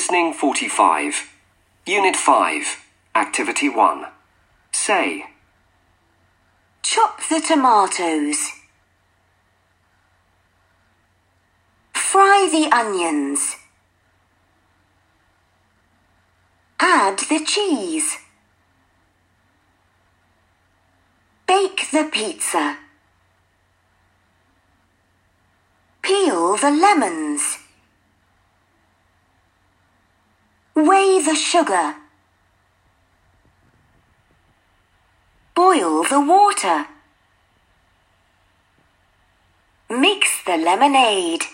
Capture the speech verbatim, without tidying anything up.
Listening forty-five. Unit five. Activity one. Say. Chop the tomatoes. Fry the onions. Add the cheese. Bake the pizza. Peel the lemons. Weigh the sugar. Boil the water. Mix the lemonade.